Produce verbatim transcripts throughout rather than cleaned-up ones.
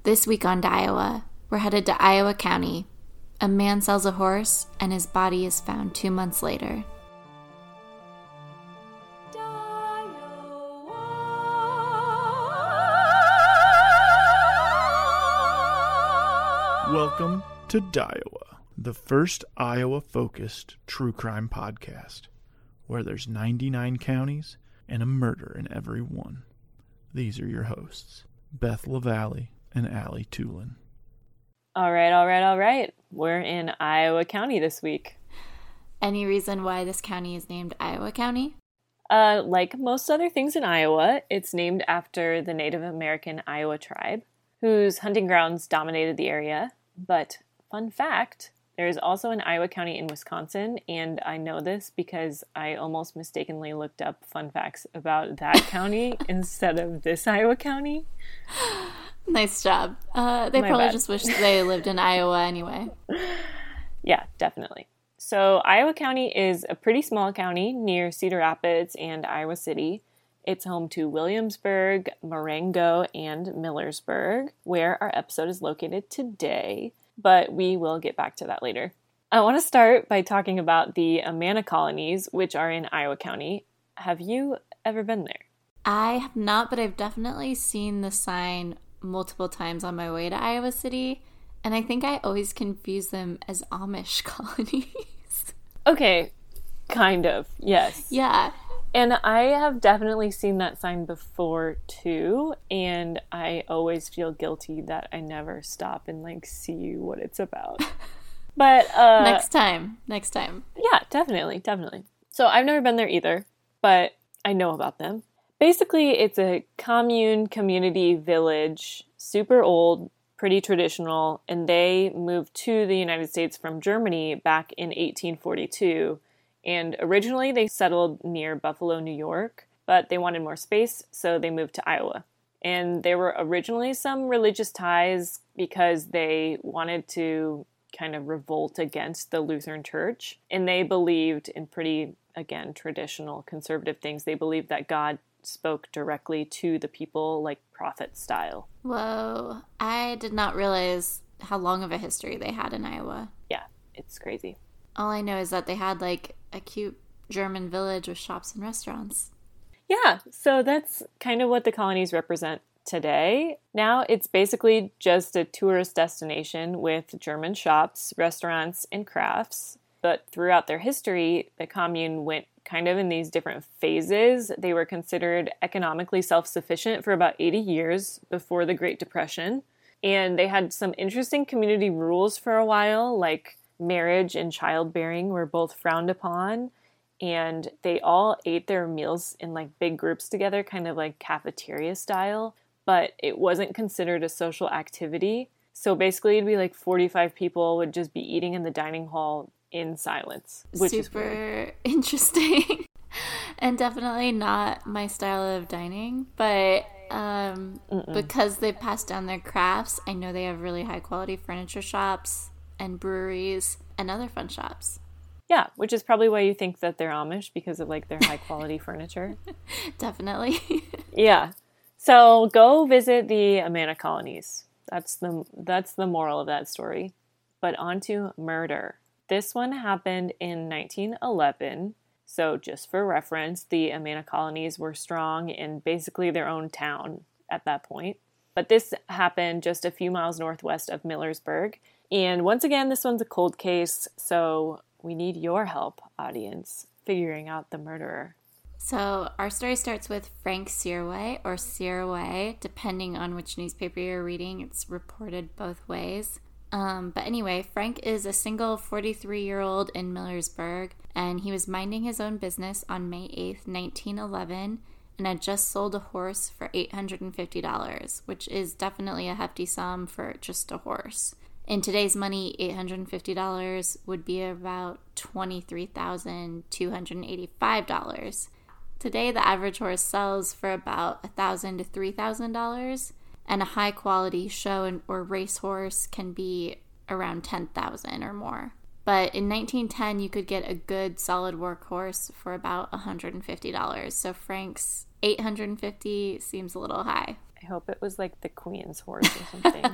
This week on Iowa, we're headed to Iowa County. A man sells a horse, and his body is found two months later. Welcome to Diowa, the first Iowa-focused true crime podcast, where there's ninety-nine counties and a murder in every one. These are your hosts, Beth LaValle and Allie Tulin. All right, all right, all right. We're in Iowa County this week. Any reason why this county is named Iowa County? Uh, like most other things in Iowa, it's named after the Native American Iowa tribe, whose hunting grounds dominated the area. But fun fact, there is also an Iowa County in Wisconsin, and I know this because I almost mistakenly looked up fun facts about that county instead of this Iowa County. Nice job. Uh, they My probably bad. just wish they lived in Iowa anyway. Yeah, definitely. So Iowa County is a pretty small county near Cedar Rapids and Iowa City. It's home to Williamsburg, Marengo, and Millersburg, where our episode is located today, but we will get back to that later. I want to start by talking about the Amana colonies, which are in Iowa County. Have you ever been there? I have not, but I've definitely seen the sign multiple times on my way to Iowa City, and I think I always confuse them as Amish colonies. Okay, kind of, yes. Yeah. And I have definitely seen that sign before too, and I always feel guilty that I never stop and like see what it's about. But uh Next time. Next time. yeah, definitely, definitely. So I've never been there either, but I know about them. Basically, it's a commune, community, village, super old, pretty traditional, and they moved to the United States from Germany back in eighteen forty-two. And originally they settled near Buffalo, New York, but they wanted more space, so they moved to Iowa. And there were originally some religious ties because they wanted to kind of revolt against the Lutheran Church. And they believed in pretty, again, traditional conservative things. They believed that God spoke directly to the people, like prophet style. Whoa. I did not realize how long of a history they had in Iowa. Yeah, it's crazy. All I know is that they had, like, a cute German village with shops and restaurants. Yeah, so that's kind of what the colonies represent today. Now it's basically just a tourist destination with German shops, restaurants, and crafts. But throughout their history, the commune went kind of in these different phases. They were considered economically self-sufficient for about eighty years before the Great Depression. And they had some interesting community rules for a while, like marriage and childbearing were both frowned upon, and they all ate their meals in like big groups together, kind of like cafeteria style, but it wasn't considered a social activity. So basically it'd be like forty-five people would just be eating in the dining hall in silence, which is super interesting. And definitely not my style of dining, but um, because they passed down their crafts, I know they have really high quality furniture shops and breweries and other fun shops. Yeah, which is probably why you think that they're Amish, because of like their high quality furniture. Definitely. Yeah. So go visit the Amana colonies. That's the that's the moral of that story. But on to murder. This one happened in nineteen eleven. So just for reference, the Amana colonies were strong in basically their own town at that point. But this happened just a few miles northwest of Millersburg. And once again, this one's a cold case, so we need your help, audience, figuring out the murderer. So our story starts with Frank Searway, or Searway, depending on which newspaper you're reading. It's reported both ways. Um, but anyway, Frank is a single forty-three-year-old in Millersburg, and he was minding his own business on May eighth, nineteen eleven, and had just sold a horse for eight hundred fifty dollars, which is definitely a hefty sum for just a horse. In today's money, eight hundred fifty dollars would be about twenty-three thousand two hundred eighty-five dollars. Today, the average horse sells for about one thousand dollars to three thousand dollars, and a high-quality show or race horse can be around ten thousand dollars or more. But in nineteen ten, you could get a good, solid workhorse for about one hundred fifty dollars. So Frank's eight hundred fifty dollars seems a little high. I hope it was like the Queen's horse or something.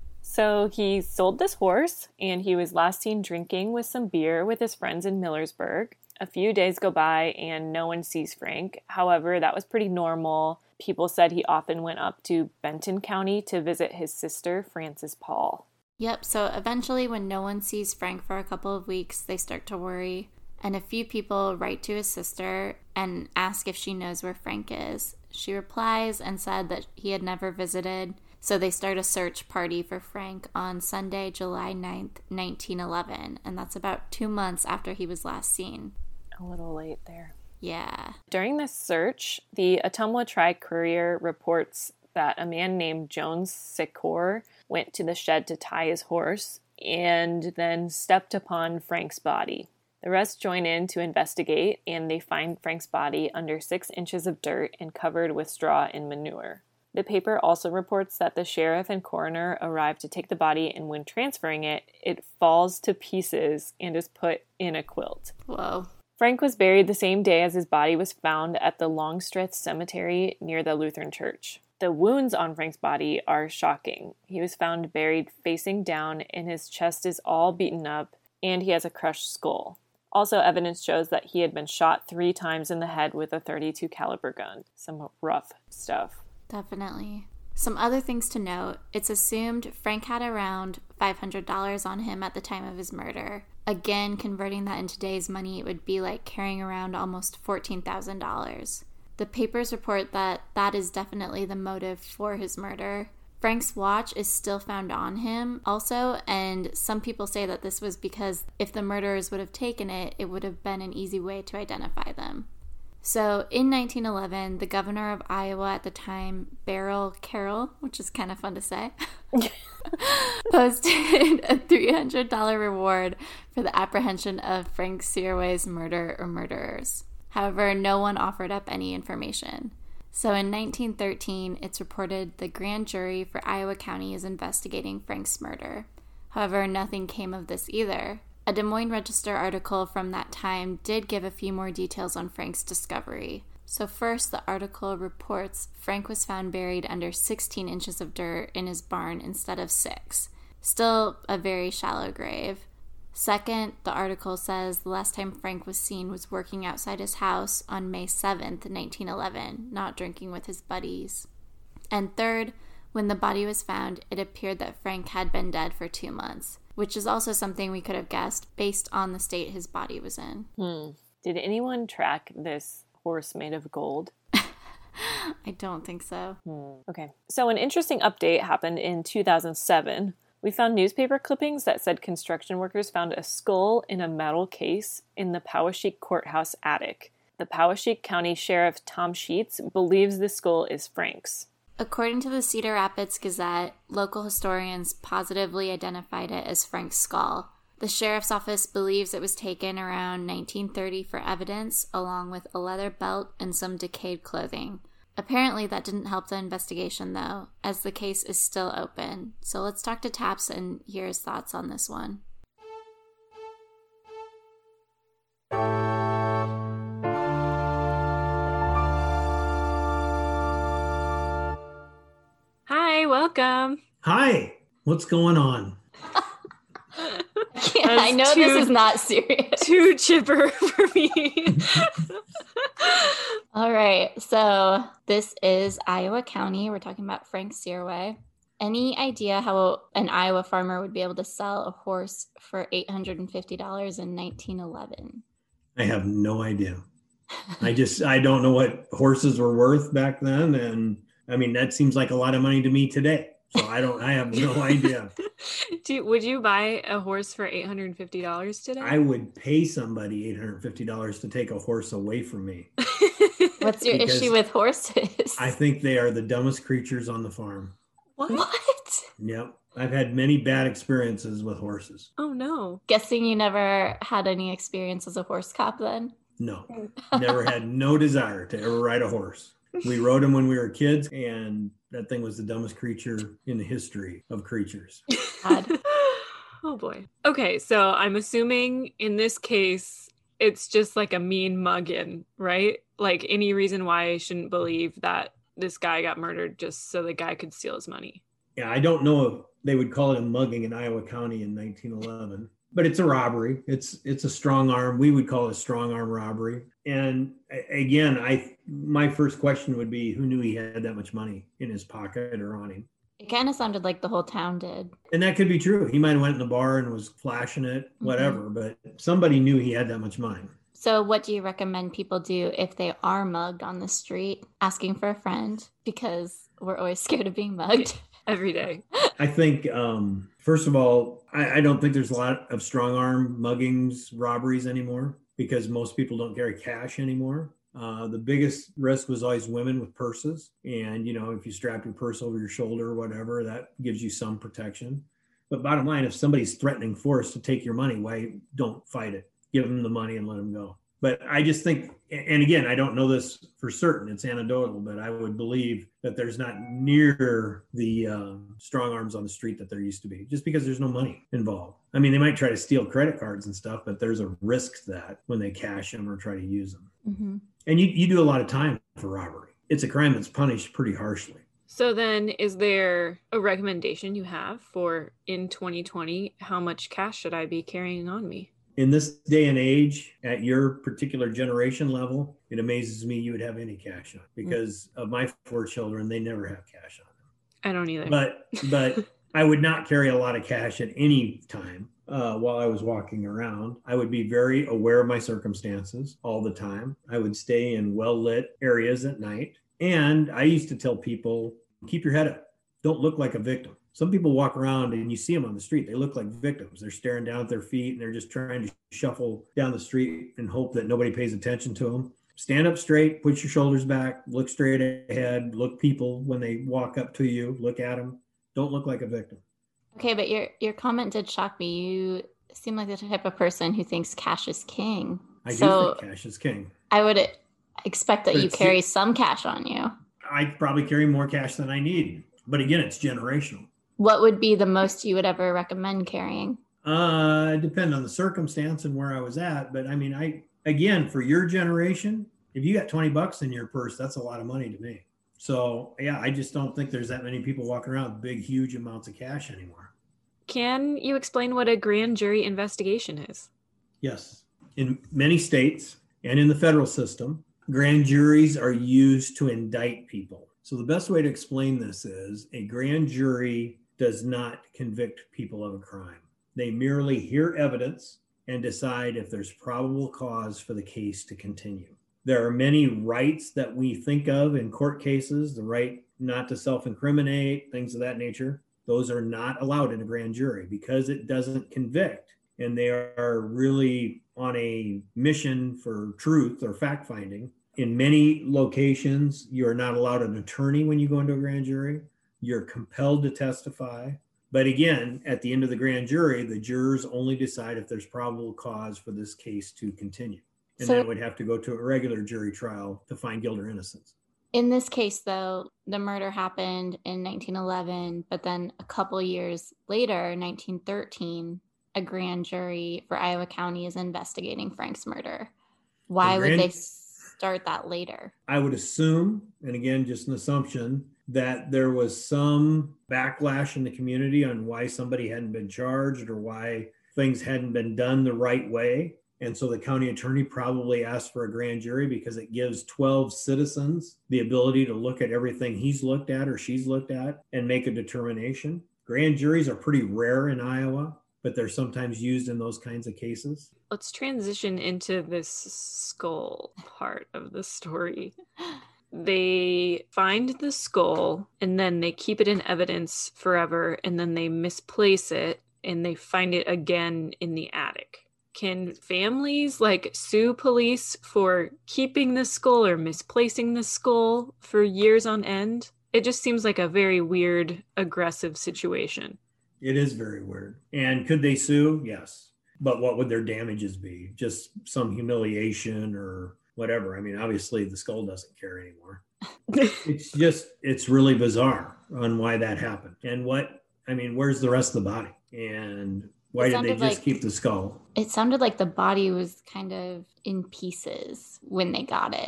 So he sold this horse, and he was last seen drinking with some beer with his friends in Millersburg. A few days go by, and no one sees Frank. However, that was pretty normal. People said he often went up to Benton County to visit his sister, Frances Paul. Yep, so eventually when no one sees Frank for a couple of weeks, they start to worry. And a few people write to his sister and ask if she knows where Frank is. She replies and said that he had never visited. So they start a search party for Frank on Sunday, July ninth, nineteen eleven. And that's about two months after he was last seen. A little late there. Yeah. During this search, the Ottumwa Tri-Courier reports that a man named Jones Secor went to the shed to tie his horse and then stepped upon Frank's body. The rest join in to investigate, and they find Frank's body under six inches of dirt and covered with straw and manure. The paper also reports that the sheriff and coroner arrived to take the body, and when transferring it, it falls to pieces and is put in a quilt. Whoa. Frank was buried the same day as his body was found at the Longstreth Cemetery near the Lutheran Church. The wounds on Frank's body are shocking. He was found buried facing down, and his chest is all beaten up, and he has a crushed skull. Also, evidence shows that he had been shot three times in the head with a thirty-two caliber gun. Some rough stuff. Definitely. Some other things to note. It's assumed Frank had around five hundred dollars on him at the time of his murder. Again, converting that into today's money, it would be like carrying around almost fourteen thousand dollars. The papers report that that is definitely the motive for his murder. Frank's watch is still found on him also, and some people say that this was because if the murderers would have taken it, it would have been an easy way to identify them. So in nineteen eleven, the governor of Iowa at the time, Beryl Carroll, which is kind of fun to say, posted a three hundred dollars reward for the apprehension of Frank Searway's murder or murderers. However, no one offered up any information. So in nineteen thirteen, it's reported the grand jury for Iowa County is investigating Frank's murder. However, nothing came of this either. A Des Moines Register article from that time did give a few more details on Frank's discovery. So first, the article reports Frank was found buried under sixteen inches of dirt in his barn instead of six. Still a very shallow grave. Second, the article says the last time Frank was seen was working outside his house on May seventh, nineteen eleven, not drinking with his buddies. And third, when the body was found, it appeared that Frank had been dead for two months, which is also something we could have guessed based on the state his body was in. Hmm. Did anyone track this horse made of gold? I don't think so. Hmm. Okay. So an interesting update happened in two thousand seven. We found newspaper clippings that said construction workers found a skull in a metal case in the Poweshiek courthouse attic. The Poweshiek County Sheriff Tom Sheets believes the skull is Frank's. According to the Cedar Rapids Gazette, local historians positively identified it as Frank's skull. The sheriff's office believes it was taken around nineteen thirty for evidence, along with a leather belt and some decayed clothing. Apparently that didn't help the investigation, though, as the case is still open. So let's talk to Taps and hear his thoughts on this one. Hi, welcome. Hi, what's going on? Yeah, I know too, this is not serious. Too chipper for me. All right, so this is Iowa County. We're talking about Frank Searway. Any idea how an Iowa farmer would be able to sell a horse for eight hundred fifty dollars in nineteen eleven? I have no idea. I just, I don't know what horses were worth back then. And I mean, that seems like a lot of money to me today. So I don't, I have no idea. Do, would you buy a horse for eight hundred fifty dollars today? I would pay somebody eight hundred fifty dollars to take a horse away from me. What's your Because issue with horses? I think they are the dumbest creatures on the farm. What? What? Yep. I've had many bad experiences with horses. Oh, no. Guessing you never had any experience as a horse cop then? No, never had no desire to ever ride a horse. We rode them when we were kids, and that thing was the dumbest creature in the history of creatures. God. Oh, boy. Okay, so I'm assuming in this case, it's just like a mean muggin, right? Like any reason why I shouldn't believe that this guy got murdered just so the guy could steal his money. Yeah, I don't know if they would call it a mugging in Iowa County in nineteen eleven, but it's a robbery. It's it's a strong arm. We would call it a strong arm robbery. And again, I my first question would be, who knew he had that much money in his pocket or on him? It kind of sounded like the whole town did. And that could be true. He might have went in the bar and was flashing it, whatever, mm-hmm. but somebody knew he had that much money. So what do you recommend people do if they are mugged on the street, asking for a friend? Because we're always scared of being mugged. Every day. I think, um, first of all, I, I don't think there's a lot of strong arm muggings, robberies anymore, because most people don't carry cash anymore. Uh, the biggest risk was always women with purses. And, you know, if you strap your purse over your shoulder or whatever, that gives you some protection. But bottom line, if somebody's threatening force to take your money, why don't fight it? Give them the money and let them go. But I just think, and again, I don't know this for certain, it's anecdotal, but I would believe that there's not near the uh, strong arms on the street that there used to be, just because there's no money involved. I mean, they might try to steal credit cards and stuff, but there's a risk to that when they cash them or try to use them. Mm-hmm. And you, you do a lot of time for robbery. It's a crime that's punished pretty harshly. So then is there a recommendation you have for in twenty twenty, how much cash should I be carrying on me? In this day and age, at your particular generation level, it amazes me you would have any cash on, because of my four children, they never have cash on them. I don't either. But but I would not carry a lot of cash at any time uh, while I was walking around. I would be very aware of my circumstances all the time. I would stay in well-lit areas at night. And I used to tell people, keep your head up. Don't look like a victim. Some people walk around and you see them on the street. They look like victims. They're staring down at their feet and they're just trying to shuffle down the street and hope that nobody pays attention to them. Stand up straight, put your shoulders back, look straight ahead, look people when they walk up to you, look at them. Don't look like a victim. Okay, but your your comment did shock me. You seem like the type of person who thinks cash is king. I so do think cash is king. I would expect that but you carry some cash on you. I probably carry more cash than I need. But again, it's generational. What would be the most you would ever recommend carrying? Uh, it depends on the circumstance and where I was at. But I mean, I again, for your generation, if you got twenty bucks in your purse, that's a lot of money to me. So yeah, I just don't think there's that many people walking around with big, huge amounts of cash anymore. Can you explain what a grand jury investigation is? Yes. In many states and in the federal system, grand juries are used to indict people. So the best way to explain this is a grand jury does not convict people of a crime. They merely hear evidence and decide if there's probable cause for the case to continue. There are many rights that we think of in court cases, the right not to self-incriminate, things of that nature. Those are not allowed in a grand jury because it doesn't convict. And they are really on a mission for truth or fact-finding. In many locations, you are not allowed an attorney when you go into a grand jury. You're compelled to testify. But again, at the end of the grand jury, the jurors only decide if there's probable cause for this case to continue. And so, then it would have to go to a regular jury trial to find guilt or innocence. In this case, though, the murder happened in nineteen eleven, but then a couple years later, nineteen thirteen, a grand jury for Iowa County is investigating Frank's murder. Why grand, would they start that later? I would assume, and again, just an assumption, that there was some backlash in the community on why somebody hadn't been charged or why things hadn't been done the right way. And so the county attorney probably asked for a grand jury because it gives twelve citizens the ability to look at everything he's looked at or she's looked at and make a determination. Grand juries are pretty rare in Iowa, but they're sometimes used in those kinds of cases. Let's transition into this skull part of the story. They find the skull and then they keep it in evidence forever, and then they misplace it and they find it again in the attic. Can families like sue police for keeping the skull or misplacing the skull for years on end? It just seems like a very weird, aggressive situation. It is very weird. And could they sue? Yes. But what would their damages be? Just some humiliation or whatever. I mean, obviously the skull doesn't care anymore. It's just, it's really bizarre on why that happened. And what, I mean, where's the rest of the body? And why did they just like, keep the skull? It sounded like the body was kind of in pieces when they got it.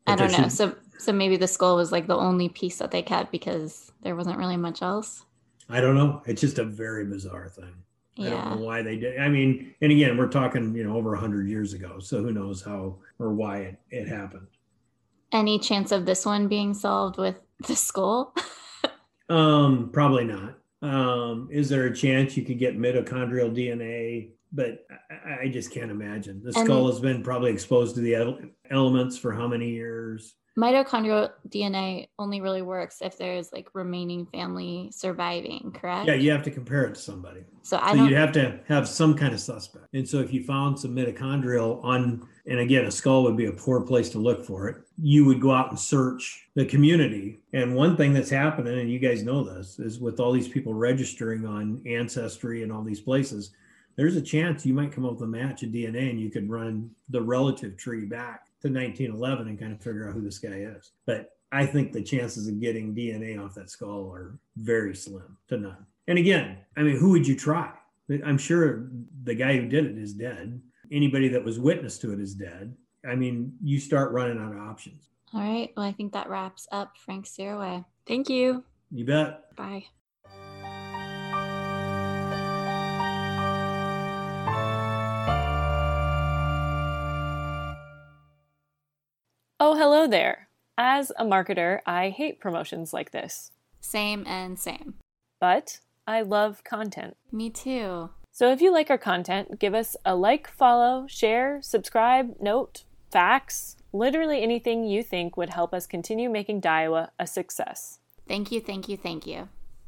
I don't know. Should... So so maybe the skull was like the only piece that they kept because there wasn't really much else. I don't know. It's just a very bizarre thing. Yeah. I don't know why they did. I mean, and again, we're talking, you know, over a hundred years ago. So who knows how or why it, it happened. Any chance of this one being solved with the skull? um, probably not. Um, is there a chance you could get mitochondrial D N A? But I, I just can't imagine. The skull and has been probably exposed to the ele- elements for how many years? Mitochondrial D N A only really works if there's like remaining family surviving, correct? Yeah, you have to compare it to somebody. So I so don't... you'd have to have some kind of suspect. And so if you found some mitochondrial on, and again, a skull would be a poor place to look for it, you would go out and search the community. And one thing that's happening, and you guys know this, is with all these people registering on Ancestry and all these places, there's a chance you might come up with a match of D N A and you could run the relative tree back to nineteen eleven and kind of figure out who this guy is. But I think the chances of getting D N A off that skull are very slim to none. And again, I mean, who would you try? I'm sure the guy who did it is dead. Anybody that was witness to it is dead. I mean, you start running out of options. All right. Well, I think that wraps up Frank Searway. Thank you. You bet. Bye. Oh, hello there. As a marketer, I hate promotions like this. Same and same. But I love content. Me too. So if you like our content, give us a like, follow, share, subscribe, note, fax, literally anything you think would help us continue making Daiwa a success. Thank you, thank you, thank you.